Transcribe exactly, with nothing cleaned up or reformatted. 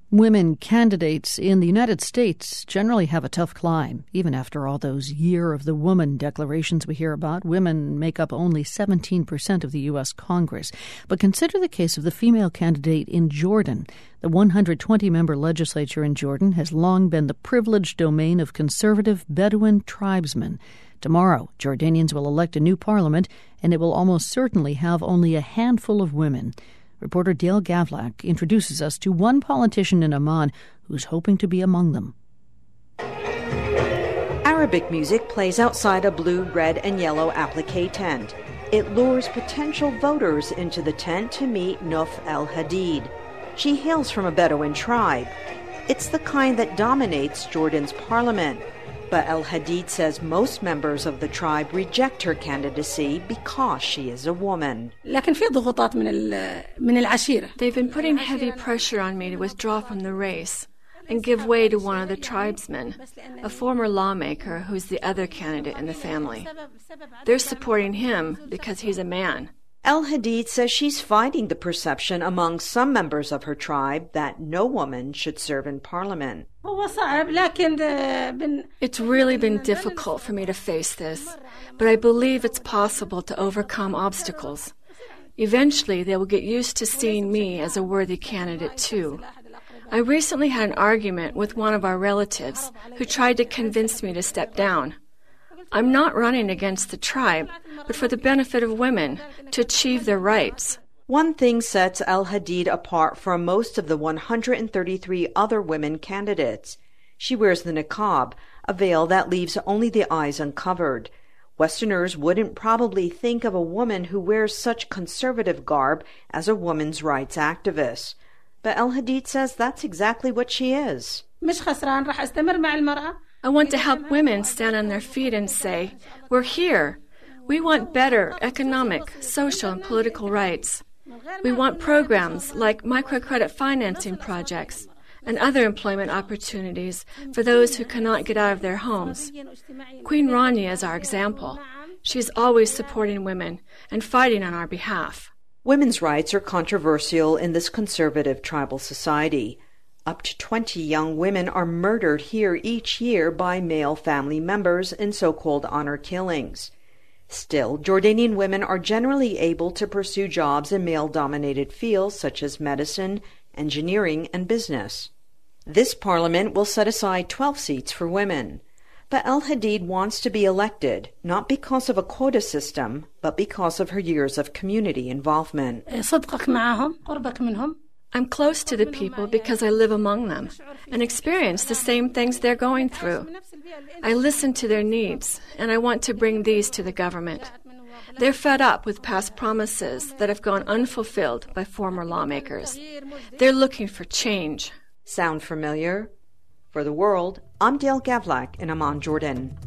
Women candidates in the United States generally have a tough climb. Even after all those Year of the Woman declarations we hear about, women make up only seventeen percent of the U S Congress. But consider the case of the female candidate in Jordan. The one hundred twenty member legislature in Jordan has long been the privileged domain of conservative Bedouin tribesmen. Tomorrow, Jordanians will elect a new parliament, and it will almost certainly have only a handful of women. Reporter Dale Gavlak introduces us to one politician in Amman who's hoping to be among them. Arabic music plays outside a blue, red, and yellow applique tent. It lures potential voters into the tent to meet Nouf El Hadid. She hails from a Bedouin tribe. It's the kind that dominates Jordan's parliament. But El Hadid says most members of the tribe reject her candidacy because she is a woman. They've been putting heavy pressure on me to withdraw from the race and give way to one of the tribesmen, a former lawmaker who's the other candidate in the family. They're supporting him because he's a man. El Hadid says she's fighting the perception among some members of her tribe that no woman should serve in parliament. It's really been difficult for me to face this, but I believe it's possible to overcome obstacles. Eventually, they will get used to seeing me as a worthy candidate, too. I recently had an argument with one of our relatives who tried to convince me to step down. I'm not running against the tribe, but for the benefit of women, to achieve their rights. One thing sets El Hadid apart from most of the one hundred thirty-three other women candidates. She wears the niqab, a veil that leaves only the eyes uncovered. Westerners wouldn't probably think of a woman who wears such conservative garb as a women's rights activist. But El Hadid says that's exactly what she is. I want to help women stand on their feet and say, we're here. We want better economic, social, and political rights. We want programs like microcredit financing projects and other employment opportunities for those who cannot get out of their homes. Queen Rania is our example. She's always supporting women and fighting on our behalf. Women's rights are controversial in this conservative tribal society. Up to twenty young women are murdered here each year by male family members in so-called honor killings. Still, Jordanian women are generally able to pursue jobs in male-dominated fields such as medicine, engineering, and business. This parliament will set aside twelve seats for women. But El Hadid wants to be elected, not because of a quota system, but because of her years of community involvement. I'm close to the people because I live among them and experience the same things they're going through. I listen to their needs, and I want to bring these to the government. They're fed up with past promises that have gone unfulfilled by former lawmakers. They're looking for change. Sound familiar? For The World, I'm Dale Gavlak in Amman, Jordan.